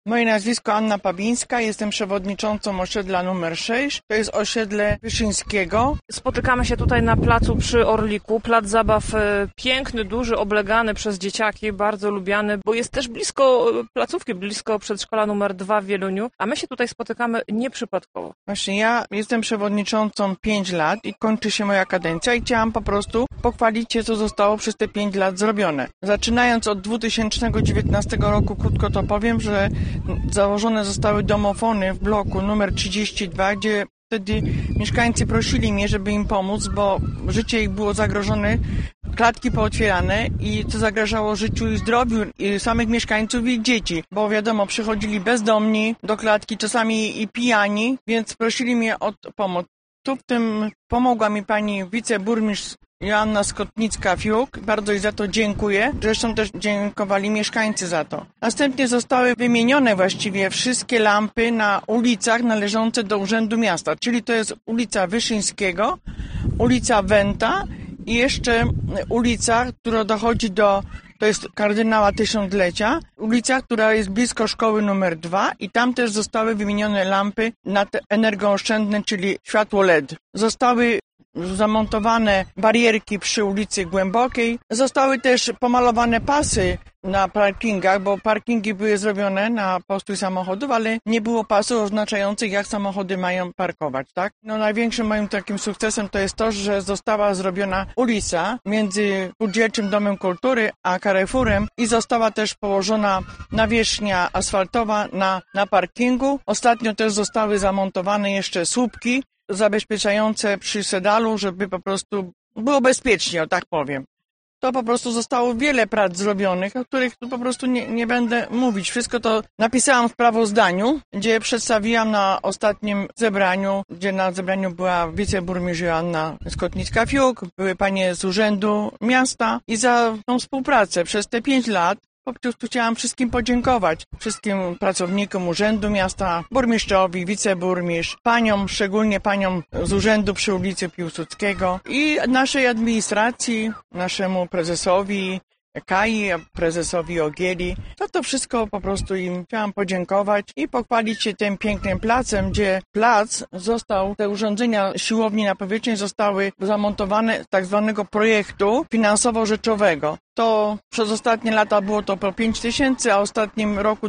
Moje nazwisko Anna Pabińska, jestem przewodniczącą osiedla numer 6, to jest osiedle Wyszyńskiego. Spotykamy się tutaj na placu przy Orliku, plac zabaw piękny, duży, oblegany przez dzieciaki, bardzo lubiany, bo jest też blisko placówki, blisko przedszkola numer 2 w Wieluniu, a my się tutaj spotykamy nieprzypadkowo. Właśnie ja jestem przewodniczącą 5 lat i kończy się moja kadencja i chciałam po prostu pochwalić się, co zostało przez te 5 lat zrobione. Zaczynając od 2019 roku, krótko to powiem, że założone zostały domofony w bloku numer 32, gdzie wtedy mieszkańcy prosili mnie, żeby im pomóc, bo życie ich było zagrożone, klatki pootwierane i to zagrażało życiu i zdrowiu i samych mieszkańców i dzieci, bo wiadomo, przychodzili bezdomni do klatki, czasami i pijani, więc prosili mnie o pomoc. Tu w tym pomogła mi pani wiceburmistrz Joanna Skotnicka-Fiuk. Bardzo jej za to dziękuję. Zresztą też dziękowali mieszkańcy za to. Następnie zostały wymienione właściwie wszystkie lampy na ulicach należące do Urzędu Miasta, czyli to jest ulica Wyszyńskiego, ulica Wenta i jeszcze ulica, która dochodzi do, to jest kardynała Tysiąclecia, ulica, która jest blisko szkoły numer 2 i tam też zostały wymienione lampy na te energooszczędne, czyli światło LED. Zostały zamontowane barierki przy ulicy Głębokiej. Zostały też pomalowane pasy na parkingach, bo parkingi były zrobione na postój samochodów, ale nie było pasów oznaczających, jak samochody mają parkować, tak? No największym moim takim sukcesem to jest to, że została zrobiona ulica między Spółdzielczym Domem Kultury a Carrefourem i została też położona nawierzchnia asfaltowa na parkingu. Ostatnio też zostały zamontowane jeszcze słupki zabezpieczające przy sedalu, żeby po prostu było bezpiecznie, o tak powiem. To po prostu zostało wiele prac zrobionych, o których tu po prostu nie będę mówić. Wszystko to napisałam w sprawozdaniu, gdzie przedstawiłam na ostatnim zebraniu, gdzie na zebraniu była wiceburmistrz Joanna Skotnicka-Fiuk, były panie z Urzędu Miasta i za tą współpracę przez te 5 lat po prostu chciałam wszystkim podziękować. Wszystkim pracownikom Urzędu Miasta, burmistrzowi, wiceburmistrz, paniom, szczególnie paniom z urzędu przy ulicy Piłsudskiego i naszej administracji, naszemu prezesowi Kai, prezesowi Ogieli. To wszystko po prostu im chciałam podziękować i pochwalić się tym pięknym placem, gdzie plac został, te urządzenia siłowni napowietrznej zostały zamontowane z tak zwanego projektu finansowo-rzeczowego. To przez ostatnie lata było to po 5 000, a w ostatnim roku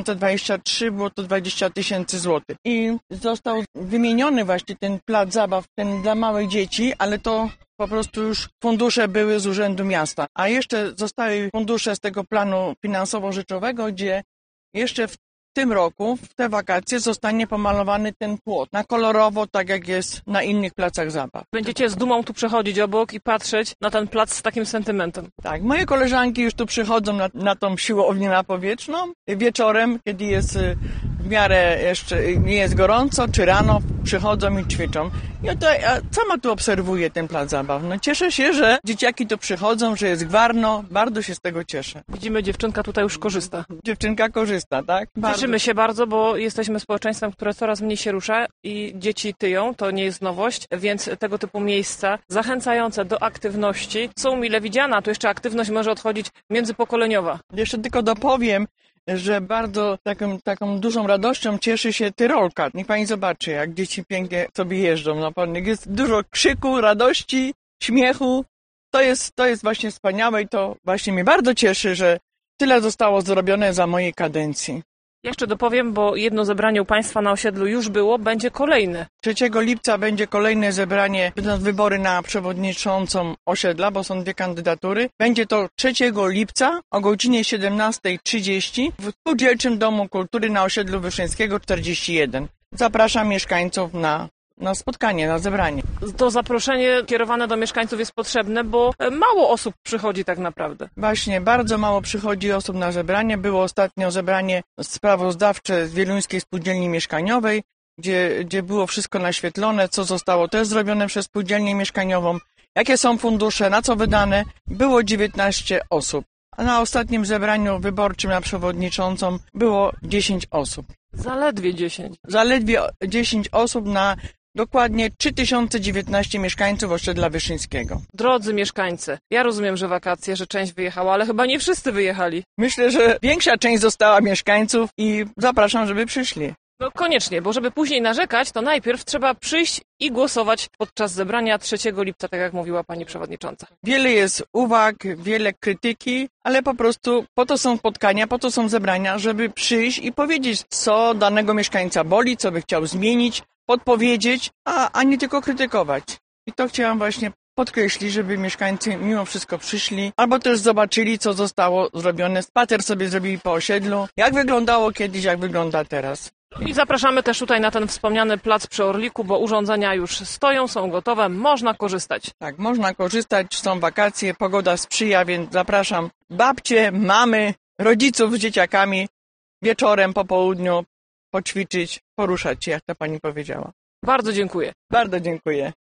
2023 było to 20 000 złotych. I został wymieniony właśnie ten plac zabaw, ten dla małych dzieci, ale to po prostu już fundusze były z Urzędu Miasta. A jeszcze zostały fundusze z tego planu finansowo-rzeczowego, gdzie jeszcze w tym roku, w te wakacje, zostanie pomalowany ten płot na kolorowo, tak jak jest na innych placach zabaw. Będziecie z dumą tu przechodzić obok i patrzeć na ten plac z takim sentymentem. Tak, moje koleżanki już tu przychodzą na tą siłownię napowietrzną wieczorem, kiedy jest w miarę jeszcze nie jest gorąco, czy rano przychodzą i ćwiczą. Ja to sama tu obserwuję ten plac zabaw. No cieszę się, że dzieciaki tu przychodzą, że jest gwarno, bardzo się z tego cieszę. Widzimy, dziewczynka tutaj już korzysta. Dziewczynka korzysta, tak? Cieszymy się bardzo, bo jesteśmy społeczeństwem, które coraz mniej się rusza i dzieci tyją, to nie jest nowość, więc tego typu miejsca zachęcające do aktywności są mile widziane, a tu jeszcze aktywność może odchodzić międzypokoleniowa. Jeszcze tylko dopowiem, że bardzo taką dużą radością cieszy się Tyrolka. Niech pani zobaczy, jak dzieci pięknie sobie jeżdżą na parnych. Jest dużo krzyku, radości, śmiechu. To jest właśnie wspaniałe i to właśnie mnie bardzo cieszy, że tyle zostało zrobione za mojej kadencji. Jeszcze dopowiem, bo jedno zebranie u Państwa na osiedlu już było, będzie kolejne. 3 lipca będzie kolejne zebranie, będą wybory na przewodniczącą osiedla, bo są 2 kandydatury. Będzie to 3 lipca o godzinie 17:30 w Spółdzielczym Domu Kultury na osiedlu Wyszyńskiego 41. Zapraszam mieszkańców na spotkanie, na zebranie. To zaproszenie kierowane do mieszkańców jest potrzebne, bo mało osób przychodzi tak naprawdę. Właśnie, bardzo mało przychodzi osób na zebranie. Było ostatnio zebranie sprawozdawcze z Wieluńskiej Spółdzielni Mieszkaniowej, gdzie było wszystko naświetlone, co zostało też zrobione przez spółdzielnię mieszkaniową, jakie są fundusze, na co wydane. Było 19 osób. A na ostatnim zebraniu wyborczym na przewodniczącą było 10 osób. Zaledwie 10. Zaledwie 10 osób na Dokładnie 3019 mieszkańców Osiedla Wyszyńskiego. Drodzy mieszkańcy, ja rozumiem, że wakacje, że część wyjechała, ale chyba nie wszyscy wyjechali. Myślę, że większa część została mieszkańców i zapraszam, żeby przyszli. No koniecznie, bo żeby później narzekać, to najpierw trzeba przyjść i głosować podczas zebrania 3 lipca, tak jak mówiła pani przewodnicząca. Wiele jest uwag, wiele krytyki, ale po prostu po to są spotkania, po to są zebrania, żeby przyjść i powiedzieć, co danego mieszkańca boli, co by chciał zmienić, podpowiedzieć, a nie tylko krytykować. I to chciałam właśnie podkreślić, żeby mieszkańcy mimo wszystko przyszli, albo też zobaczyli, co zostało zrobione, spacer sobie zrobili po osiedlu, jak wyglądało kiedyś, jak wygląda teraz. I zapraszamy też tutaj na ten wspomniany plac przy Orliku, bo urządzenia już stoją, są gotowe, można korzystać. Tak, można korzystać, są wakacje, pogoda sprzyja, więc zapraszam babcie, mamy, rodziców z dzieciakami wieczorem, po południu poćwiczyć, poruszać się, jak to pani powiedziała. Bardzo dziękuję. Bardzo dziękuję.